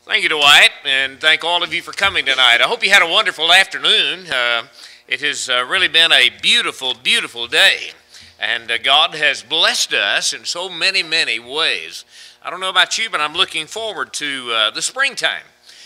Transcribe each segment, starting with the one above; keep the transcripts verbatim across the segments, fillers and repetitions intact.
Thank you, Dwight, and thank all of you for coming tonight. I hope you had a wonderful afternoon. Uh, it has uh, really been a beautiful, beautiful day, and uh, God has blessed us in so many, many ways. I don't know about you, but I'm looking forward to uh, the springtime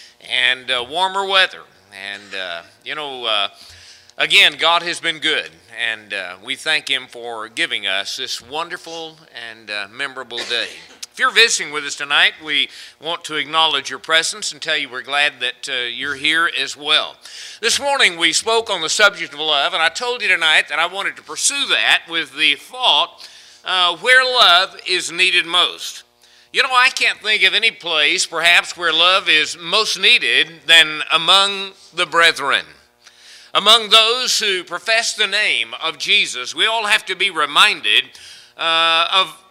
and uh, warmer weather. And, uh, you know, uh, again, God has been good, and uh, we thank Him for giving us this wonderful and uh, memorable day. If you're visiting with us tonight, we want to acknowledge your presence and tell you we're glad that uh, you're here as well. This morning we spoke on the subject of love, and I told you tonight that I wanted to pursue that with the thought uh, where love is needed most. You know, I can't think of any place perhaps where love is most needed than among the brethren. Among those who profess the name of Jesus, we all have to be reminded uh, of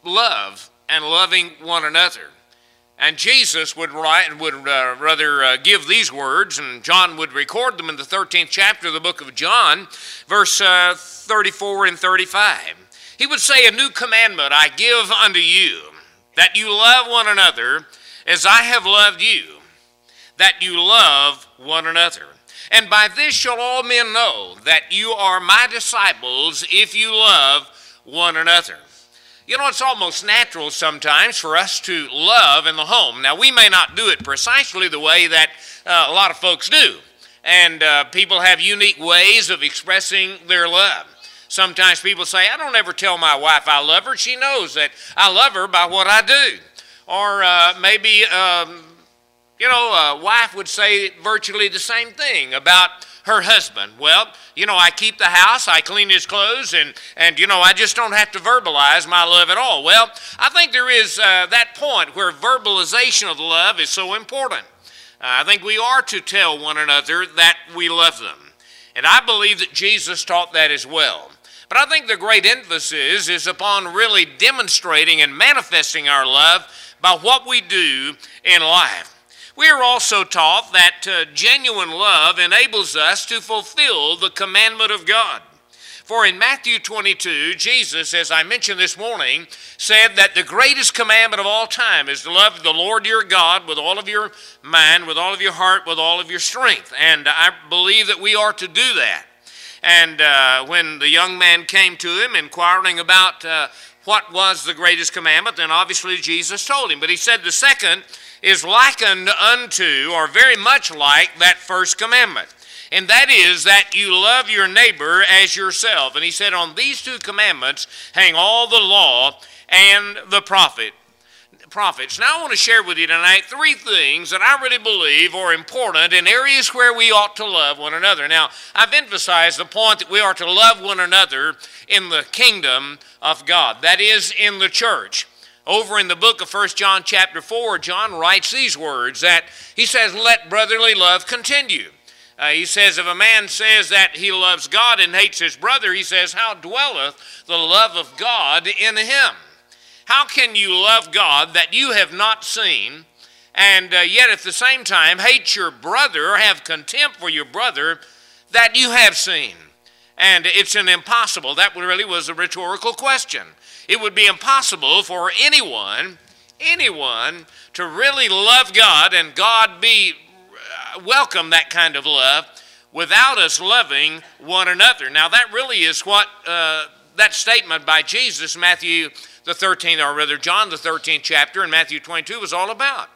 love and loving one another. And Jesus would write, would uh, rather uh, give these words, and John would record them in the thirteenth chapter of the book of John, verse uh, thirty-four and thirty-five. He would say, "A new commandment I give unto you, that you love one another as I have loved you, that you love one another. And by this shall all men know that you are my disciples, if you love one another." You know, it's almost natural sometimes for us to love in the home. Now, we may not do it precisely the way that uh, a lot of folks do. And uh, people have unique ways of expressing their love. Sometimes people say, "I don't ever tell my wife I love her. She knows that I love her by what I do." Or uh, maybe, um, you know, a wife would say virtually the same thing about her husband. "Well, you know, I keep the house, I clean his clothes, and, and you know, I just don't have to verbalize my love at all." Well, I think there is uh, that point where verbalization of love is so important. Uh, I think we are to tell one another that we love them. And I believe that Jesus taught that as well. But I think the great emphasis is upon really demonstrating and manifesting our love by what we do in life. We are also taught that uh, genuine love enables us to fulfill the commandment of God. For in Matthew twenty-two, Jesus, as I mentioned this morning, said that the greatest commandment of all time is to love the Lord your God with all of your mind, with all of your heart, with all of your strength. And I believe that we are to do that. And uh, when the young man came to him inquiring about uh, what was the greatest commandment, then obviously Jesus told him. But he said the second is likened unto, or very much like, that first commandment. And that is that you love your neighbor as yourself. And he said, on these two commandments hang all the law and the prophet, prophets. Now I want to share with you tonight three things that I really believe are important in areas where we ought to love one another. Now, I've emphasized the point that we are to love one another in the kingdom of God. That is, in the church. Over in the book of First John chapter four, John writes these words, that he says, "Let brotherly love continue." Uh, he says, if a man says that he loves God and hates his brother, he says, how dwelleth the love of God in him? How can you love God that you have not seen, and uh, yet at the same time hate your brother, or have contempt for your brother that you have seen? And it's an impossible, that really was a rhetorical question. It would be impossible for anyone, anyone to really love God and God be uh, welcome that kind of love without us loving one another. Now that really is what uh, that statement by Jesus, Matthew the thirteenth, or rather John the thirteenth chapter in Matthew twenty-two was all about.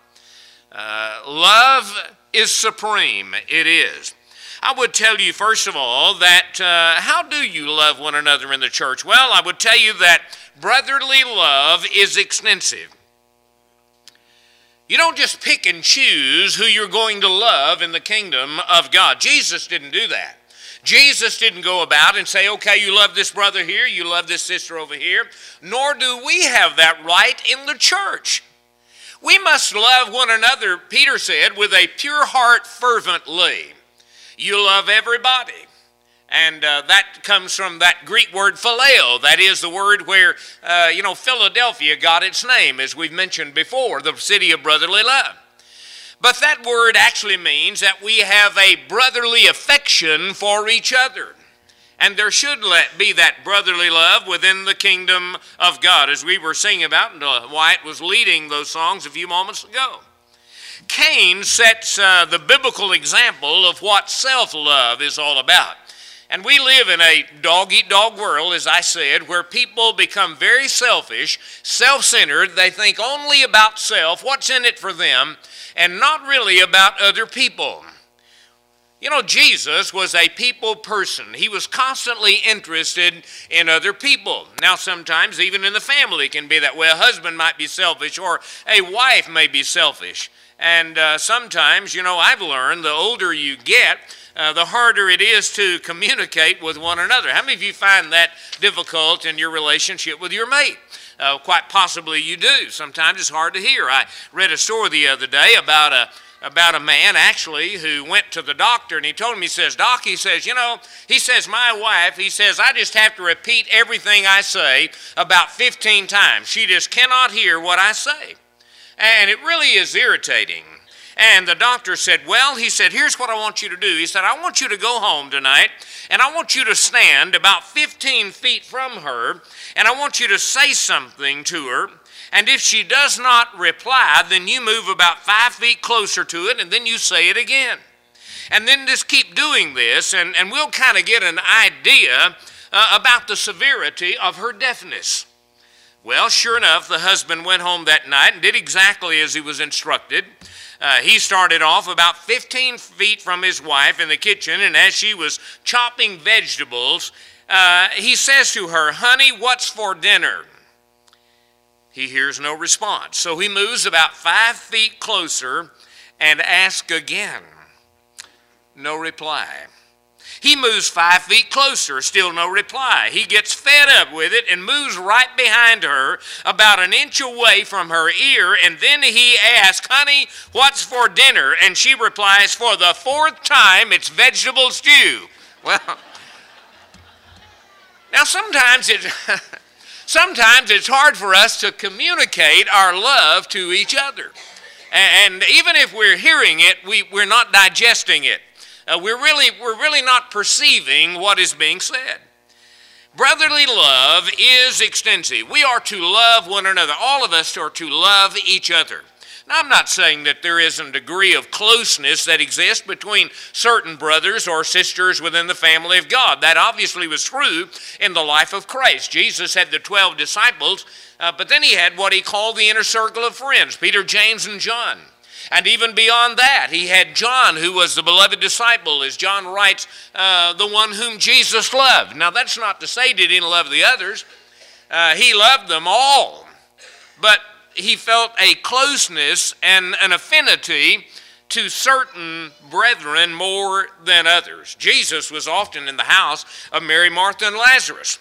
Uh, love is supreme, it is. I would tell you, first of all, that uh, how do you love one another in the church? Well, I would tell you that brotherly love is extensive. You don't just pick and choose who you're going to love in the kingdom of God. Jesus didn't do that. Jesus didn't go about and say, okay, you love this brother here, you love this sister over here. Nor do we have that right in the church. We must love one another, Peter said, with a pure heart fervently. You love everybody. And uh, that comes from that Greek word phileo. That is the word where, uh, you know, Philadelphia got its name, as we've mentioned before, the city of brotherly love. But that word actually means that we have a brotherly affection for each other. And there should let be that brotherly love within the kingdom of God, as we were singing about, and uh, Wyatt was leading those songs a few moments ago. Cain sets uh, the biblical example of what self-love is all about. And we live in a dog-eat-dog world, as I said, where people become very selfish, self-centered. They think only about self, what's in it for them, and not really about other people. You know, Jesus was a people person. He was constantly interested in other people. Now, sometimes even in the family it can be that way. A husband might be selfish, or a wife may be selfish. And uh, sometimes, you know, I've learned the older you get, uh, the harder it is to communicate with one another. How many of you find that difficult in your relationship with your mate? Uh, quite possibly you do. Sometimes it's hard to hear. I read a story the other day about a about a man, actually, who went to the doctor, and he told him, he says, Doc, he says, you know, he says, my wife, he says, I just have to repeat everything I say about fifteen times. She just cannot hear what I say. And it really is irritating. And the doctor said, well, he said, here's what I want you to do. He said, I want you to go home tonight, and I want you to stand about fifteen feet from her, and I want you to say something to her. And if she does not reply, then you move about five feet closer to it, and then you say it again. And then just keep doing this, and, and we'll kind of get an idea uh, about the severity of her deafness. Well, sure enough, the husband went home that night and did exactly as he was instructed. Uh, he started off about fifteen feet from his wife in the kitchen, and as she was chopping vegetables, uh, he says to her, honey, what's for dinner? He hears no response. So he moves about five feet closer and asks again. No reply. He moves five feet closer, still no reply. He gets fed up with it and moves right behind her, about an inch away from her ear, and then he asks, honey, what's for dinner? And she replies, for the fourth time, it's vegetable stew. Well, now sometimes it's... Sometimes it's hard for us to communicate our love to each other. And even if we're hearing it, we, we're not digesting it. Uh, we're, really, we're really not perceiving what is being said. Brotherly love is extensive. We are to love one another. All of us are to love each other. Now, I'm not saying that there isn't a degree of closeness that exists between certain brothers or sisters within the family of God. That obviously was true in the life of Christ. Jesus had the twelve disciples, uh, but then he had what he called the inner circle of friends, Peter, James, and John. And even beyond that, he had John, who was the beloved disciple, as John writes, uh, the one whom Jesus loved. Now, that's not to say he didn't love the others. Uh, he loved them all. But he felt a closeness and an affinity to certain brethren more than others. Jesus was often in the house of Mary, Martha, and Lazarus.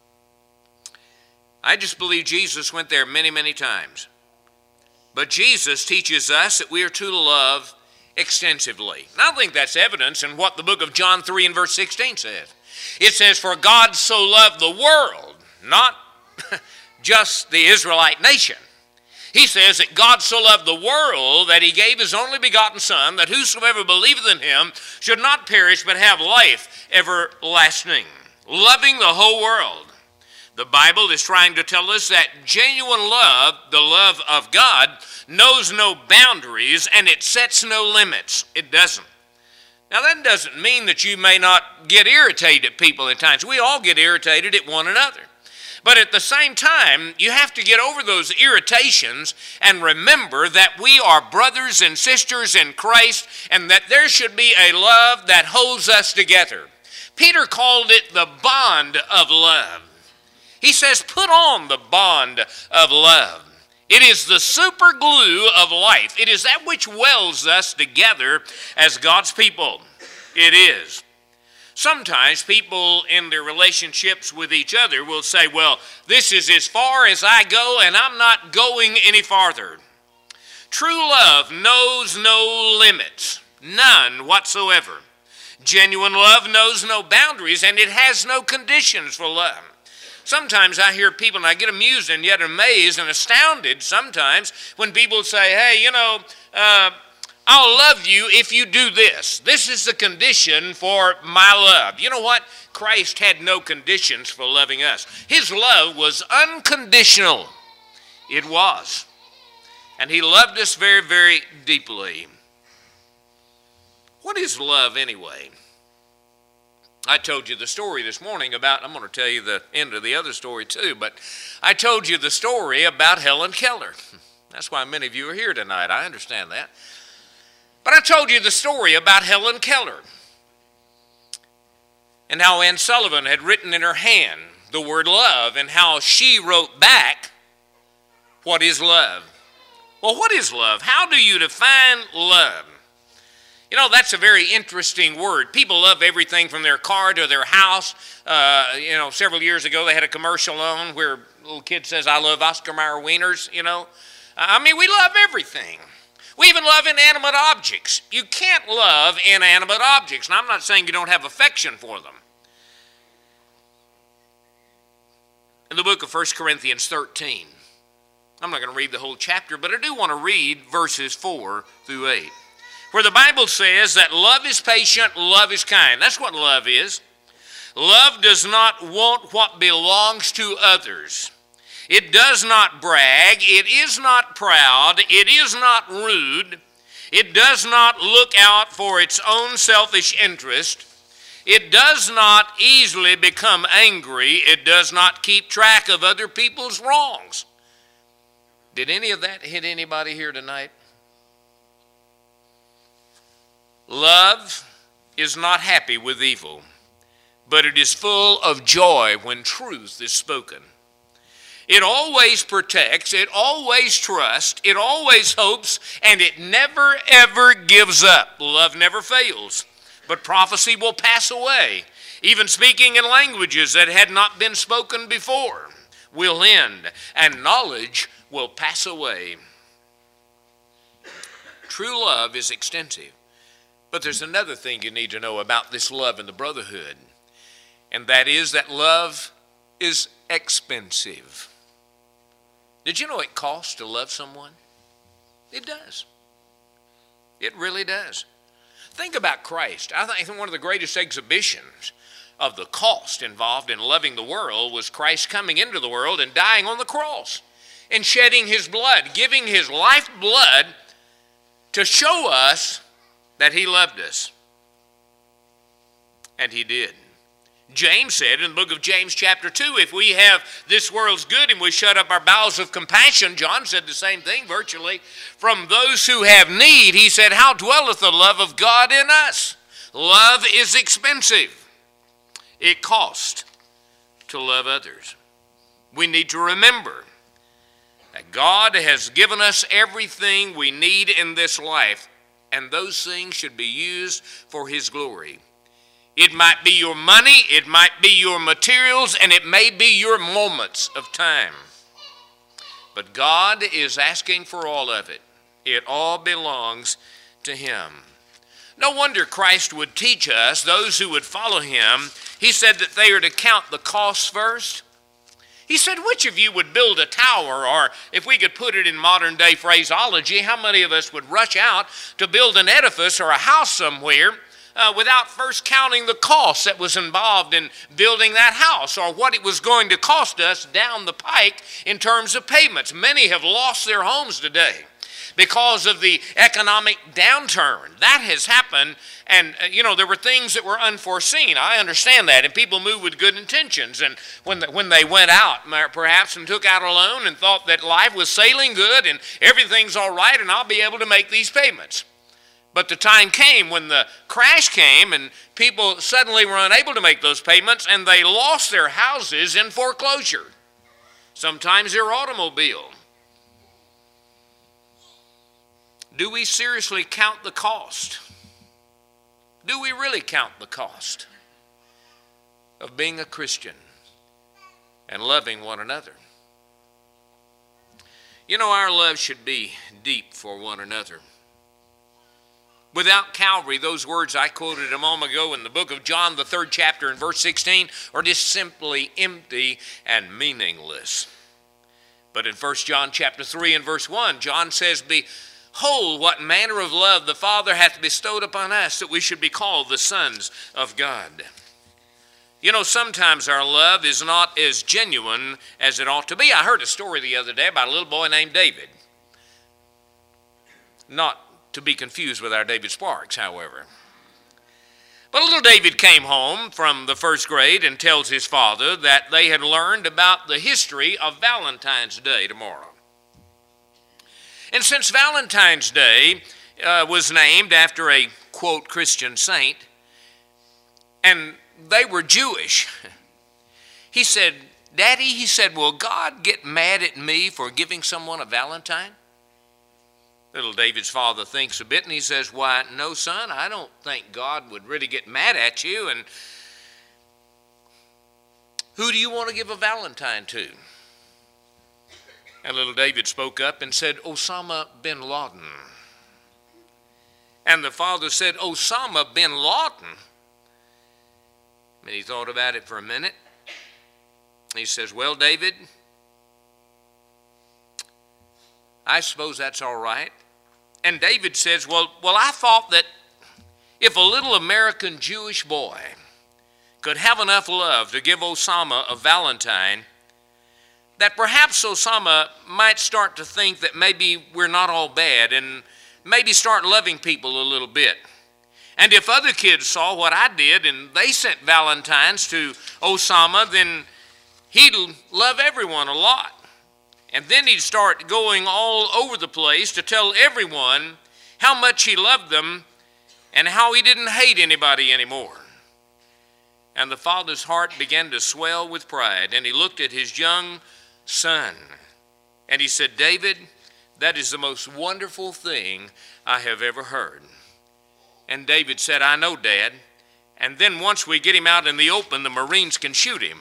I just believe Jesus went there many, many times. But Jesus teaches us that we are to love extensively. And I think that's evidence in what the book of John three and verse sixteen says. It says, for God so loved the world, not just the Israelite nation. He says that God so loved the world that he gave his only begotten Son, that whosoever believeth in him should not perish but have life everlasting. Loving the whole world. The Bible is trying to tell us that genuine love, the love of God, knows no boundaries and it sets no limits. It doesn't. Now that doesn't mean that you may not get irritated at people at times. We all get irritated at one another. But at the same time, you have to get over those irritations and remember that we are brothers and sisters in Christ and that there should be a love that holds us together. Peter called it the bond of love. He says, put on the bond of love. It is the super glue of life. It is that which welds us together as God's people. It is. Sometimes people in their relationships with each other will say, well, this is as far as I go and I'm not going any farther. True love knows no limits, none whatsoever. Genuine love knows no boundaries and it has no conditions for love. Sometimes I hear people, and I get amused and yet amazed and astounded sometimes when people say, hey, you know, uh, I'll love you if you do this. This is the condition for my love. You know what? Christ had no conditions for loving us. His love was unconditional. It was. And he loved us very, very deeply. What is love anyway? I told you the story this morning about, I'm going to tell you the end of the other story too, but I told you the story about Helen Keller. That's why many of you are here tonight. I understand that. But I told you the story about Helen Keller and how Anne Sullivan had written in her hand the word love and how she wrote back, what is love? Well, what is love? How do you define love? You know, that's a very interesting word. People love everything from their car to their house. Uh, you know, several years ago they had a commercial on where a little kid says, I love Oscar Mayer wieners, you know. I mean, we love everything. We even love inanimate objects. You can't love inanimate objects. And I'm not saying you don't have affection for them. In the book of First Corinthians thirteen, I'm not going to read the whole chapter, but I do want to read verses four through eight, where the Bible says that love is patient, love is kind. That's what love is. Love does not want what belongs to others. It does not brag. It is not proud. It is not rude. It does not look out for its own selfish interest. It does not easily become angry. It does not keep track of other people's wrongs. Did any of that hit anybody here tonight? Love is not happy with evil, but it is full of joy when truth is spoken. It always protects, it always trusts, it always hopes, and it never ever gives up. Love never fails, but prophecy will pass away. Even speaking in languages that had not been spoken before will end, and knowledge will pass away. True love is extensive. But there's another thing you need to know about this love and the brotherhood, and that is that love is expensive. Did you know it costs to love someone? It does. It really does. Think about Christ. I think one of the greatest exhibitions of the cost involved in loving the world was Christ coming into the world and dying on the cross and shedding his blood, giving his life blood to show us that he loved us. And he did. James said in the book of James chapter two, if we have this world's good and we shut up our bowels of compassion, John said the same thing virtually, from those who have need, he said, how dwelleth the love of God in us? Love is expensive. It costs to love others. We need to remember that God has given us everything we need in this life, and those things should be used for his glory. It might be your money, it might be your materials, and it may be your moments of time. But God is asking for all of it. It all belongs to him. No wonder Christ would teach us, those who would follow him, he said that they are to count the costs first. He said, which of you would build a tower, or if we could put it in modern day phraseology, how many of us would rush out to build an edifice or a house somewhere uh, without first counting the cost that was involved in building that house, or what it was going to cost us down the pike in terms of payments? Many have lost their homes today because of the economic downturn. That has happened, and uh, you know, there were things that were unforeseen. I understand that, and people move with good intentions, and when, the, when they went out perhaps and took out a loan and thought that life was sailing good and everything's all right and I'll be able to make these payments. But the time came when the crash came and people suddenly were unable to make those payments, and they lost their houses in foreclosure, sometimes their automobile. Do we seriously count the cost? Do we really count the cost of being a Christian and loving one another? You know, our love should be deep for one another. Without Calvary, those words I quoted a moment ago in the book of John, the third chapter and verse sixteen, are just simply empty and meaningless. But in First John chapter three and verse one, John says, behold, what manner of love the Father hath bestowed upon us, that we should be called the sons of God. You know, sometimes our love is not as genuine as it ought to be. I heard a story the other day about a little boy named David. Not to be confused with our David Sparks, however. But little David came home from the first grade and tells his father that they had learned about the history of Valentine's Day tomorrow. And since Valentine's Day uh, was named after a, quote, Christian saint, and they were Jewish, he said, Daddy, he said, will God get mad at me for giving someone a Valentine? Little David's father thinks a bit and he says, why, no, son, I don't think God would really get mad at you. And who do you want to give a Valentine to? And little David spoke up and said, Osama bin Laden. And the father said, Osama bin Laden? And he thought about it for a minute. He says, well, David, I suppose that's all right. And David says, well, well, I thought that if a little American Jewish boy could have enough love to give Osama a Valentine, that perhaps Osama might start to think that maybe we're not all bad and maybe start loving people a little bit. And if other kids saw what I did and they sent Valentines to Osama, then he'd love everyone a lot. And then he'd start going all over the place to tell everyone how much he loved them and how he didn't hate anybody anymore. And the father's heart began to swell with pride, and he looked at his young son, and he said, David, that is the most wonderful thing I have ever heard. And David said, I know, Dad. And then once we get him out in the open, the Marines can shoot him.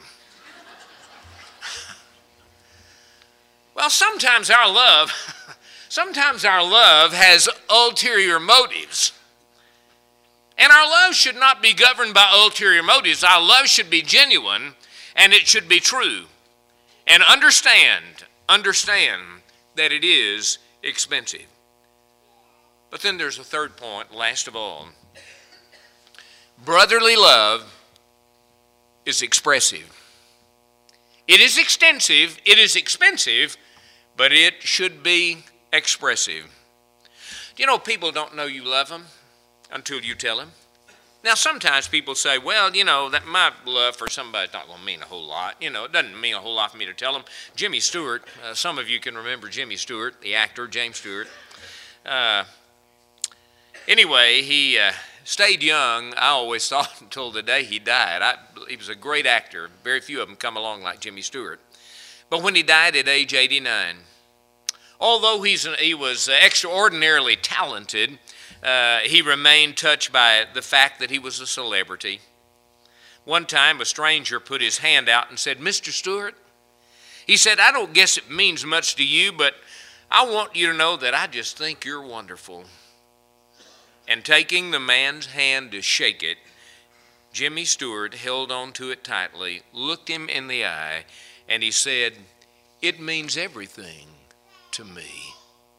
Well, sometimes our love, sometimes our love has ulterior motives. And our love should not be governed by ulterior motives. Our love should be genuine, and it should be true. And understand, understand that it is expensive. But then there's a third point, last of all. Brotherly love is expressive. It is extensive, it is expensive, but it should be expressive. Do you know people don't know you love them until you tell them? Now, sometimes people say, well, you know, that my love for somebody's not going to mean a whole lot. You know, it doesn't mean a whole lot for me to tell them. Jimmy Stewart, uh, some of you can remember Jimmy Stewart, the actor, James Stewart. Uh, anyway, he uh, stayed young, I always thought, until the day he died. I, he was a great actor. Very few of them come along like Jimmy Stewart. But when he died at age eighty-nine, although he's an, he was extraordinarily talented, uh, he remained touched by the fact that he was a celebrity. One time, a stranger put his hand out and said, Mister Stewart, he said, I don't guess it means much to you, but I want you to know that I just think you're wonderful. And taking the man's hand to shake it, Jimmy Stewart held on to it tightly, looked him in the eye, and he said, it means everything to me.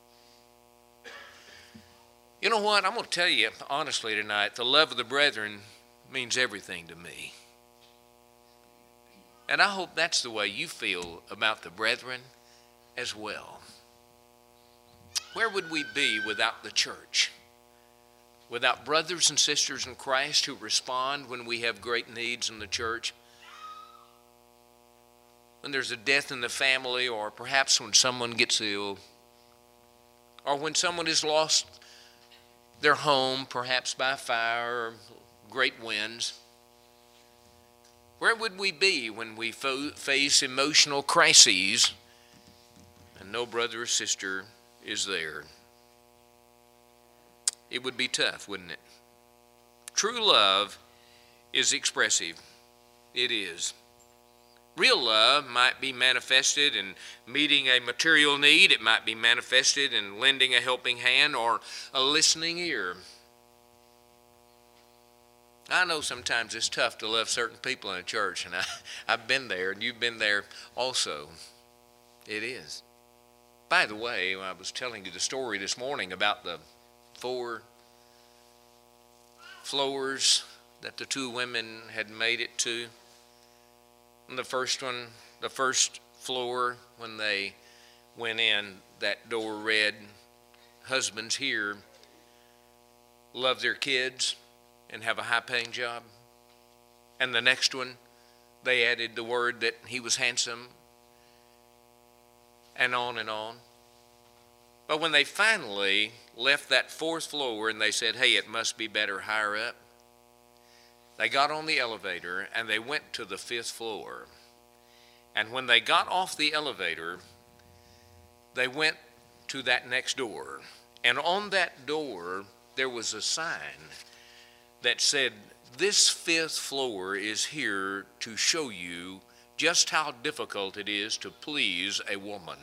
You know what? I'm going to tell you honestly tonight, the love of the brethren means everything to me. And I hope that's the way you feel about the brethren as well. Where would we be without the church? Without brothers and sisters in Christ who respond when we have great needs in the church? When there's a death in the family, or perhaps when someone gets ill, or when someone has lost their home, perhaps by fire or great winds. Where would we be when we fo- face emotional crises and no brother or sister is there? It would be tough, wouldn't it? True love is expressive. It is. Real love might be manifested in meeting a material need. It might be manifested in lending a helping hand or a listening ear. I know sometimes it's tough to love certain people in a church, and I, I've been there, and you've been there also. It is. By the way, I was telling you the story this morning about the four floors that the two women had made it to. And the first one, the first floor, when they went in, that door read, husbands here love their kids and have a high-paying job? And the next one, they added the word that he was handsome, and on and on. But when they finally left that fourth floor and they said, hey, it must be better higher up, they got on the elevator and they went to the fifth floor. And when they got off the elevator, they went to that next door. And on that door, there was a sign that said, this fifth floor is here to show you just how difficult it is to please a woman.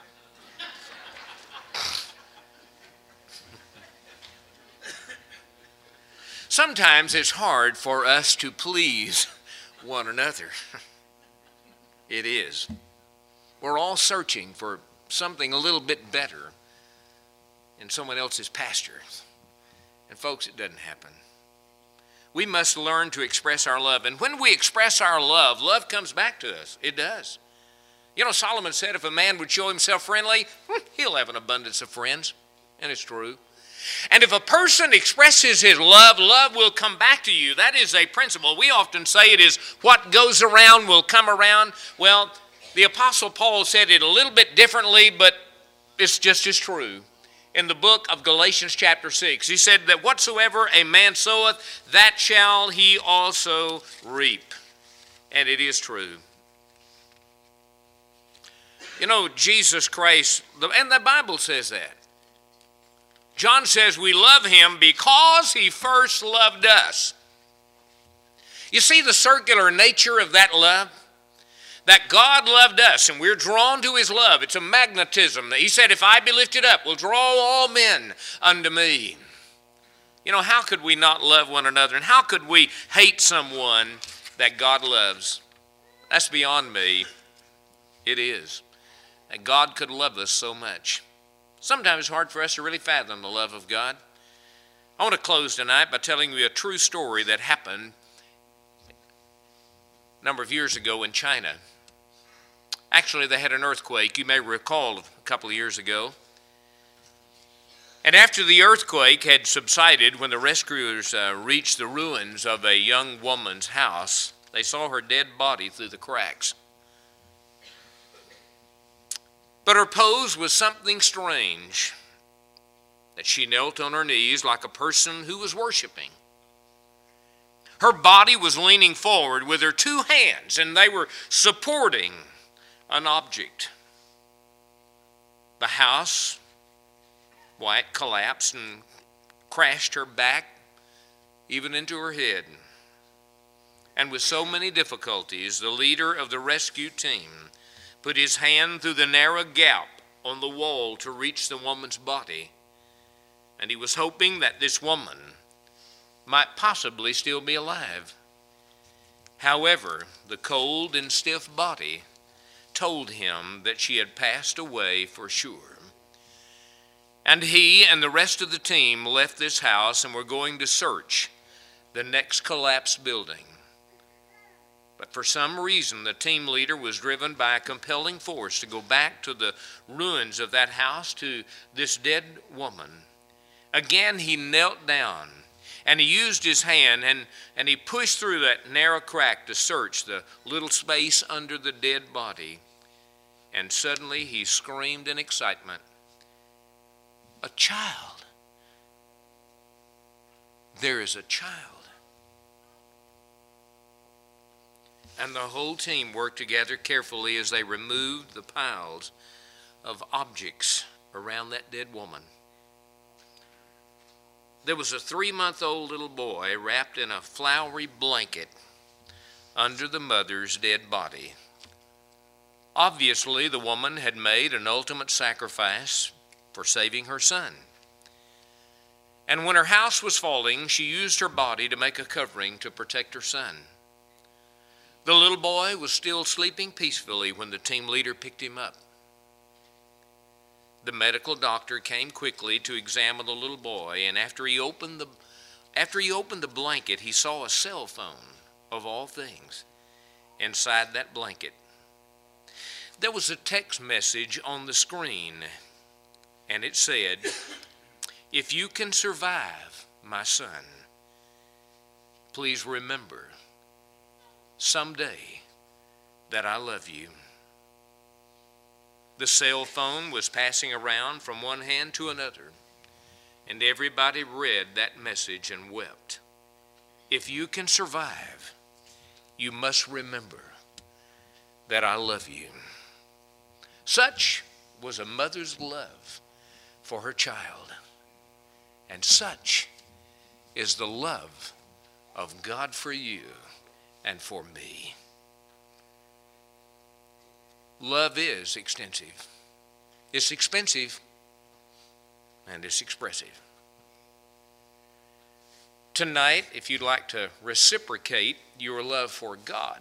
Sometimes it's hard for us to please one another. It is. We're all searching for something a little bit better in someone else's pasture. And folks, it doesn't happen. We must learn to express our love. And when we express our love, love comes back to us. It does. You know, Solomon said if a man would show himself friendly, he'll have an abundance of friends. And it's true. And if a person expresses his love, love will come back to you. That is a principle. We often say it is what goes around will come around. Well, the Apostle Paul said it a little bit differently, but it's just as true. In the book of Galatians chapter six, he said that whatsoever a man soweth, that shall he also reap. And it is true. You know, Jesus Christ, and the Bible says that. John says we love him because he first loved us. You see the circular nature of that love? That God loved us and we're drawn to his love. It's a magnetism. He said, if I be lifted up, will draw all men unto me. You know, how could we not love one another? And how could we hate someone that God loves? That's beyond me. It is. That God could love us so much. Sometimes it's hard for us to really fathom the love of God. I want to close tonight by telling you a true story that happened a number of years ago in China. Actually, they had an earthquake, you may recall, a couple of years ago. And after the earthquake had subsided, when the rescuers uh, reached the ruins of a young woman's house, they saw her dead body through the cracks. But her pose was something strange, that she knelt on her knees like a person who was worshiping. Her body was leaning forward with her two hands, and they were supporting an object. The house, why, it collapsed and crashed her back, even into her head. And with so many difficulties, the leader of the rescue team put his hand through the narrow gap on the wall to reach the woman's body. And he was hoping that this woman might possibly still be alive. However, the cold and stiff body told him that she had passed away for sure. And he and the rest of the team left this house and were going to search the next collapsed building. But for some reason, the team leader was driven by a compelling force to go back to the ruins of that house, to this dead woman. Again, he knelt down, and he used his hand, and, and he pushed through that narrow crack to search the little space under the dead body. And suddenly, he screamed in excitement, "A child! There is a child!" And the whole team worked together carefully as they removed the piles of objects around that dead woman. There was a three-month-old little boy wrapped in a flowery blanket under the mother's dead body. Obviously, the woman had made an ultimate sacrifice for saving her son. And when her house was falling, she used her body to make a covering to protect her son. The little boy was still sleeping peacefully when the team leader picked him up. The medical doctor came quickly to examine the little boy, and after he opened the, after he opened the blanket, he saw a cell phone, of all things, inside that blanket. There was a text message on the screen, and it said, if you can survive, my son, please remember someday that I love you. The cell phone was passing around from one hand to another, and everybody read that message and wept. If you can survive, you must remember that I love you. Such was a mother's love for her child, and such is the love of God for you and for me. Love is extensive. It's expensive, and it's expressive. Tonight, if you'd like to reciprocate your love for God,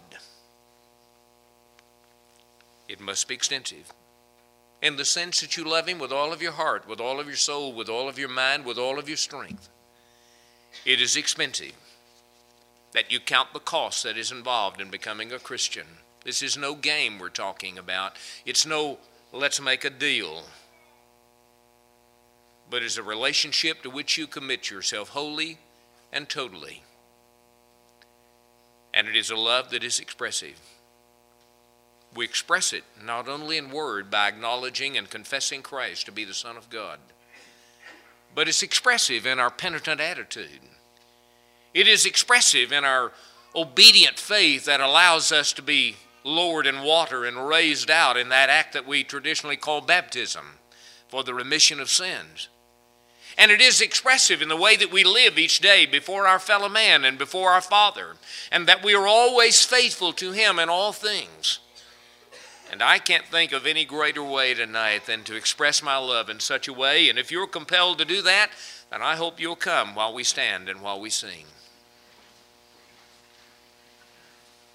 it must be extensive. In the sense that you love Him with all of your heart, with all of your soul, with all of your mind, with all of your strength. It is expensive that you count the cost that is involved in becoming a Christian. This is no game we're talking about. It's no let's make a deal. But it's a relationship to which you commit yourself wholly and totally. And it is a love that is expressive. We express it not only in word by acknowledging and confessing Christ to be the Son of God, but it's expressive in our penitent attitude. It is expressive in our obedient faith that allows us to be lowered in water and raised out in that act that we traditionally call baptism for the remission of sins. And it is expressive in the way that we live each day before our fellow man and before our Father, and that we are always faithful to Him in all things. And I can't think of any greater way tonight than to express my love in such a way. And if you're compelled to do that, then I hope you'll come while we stand and while we sing.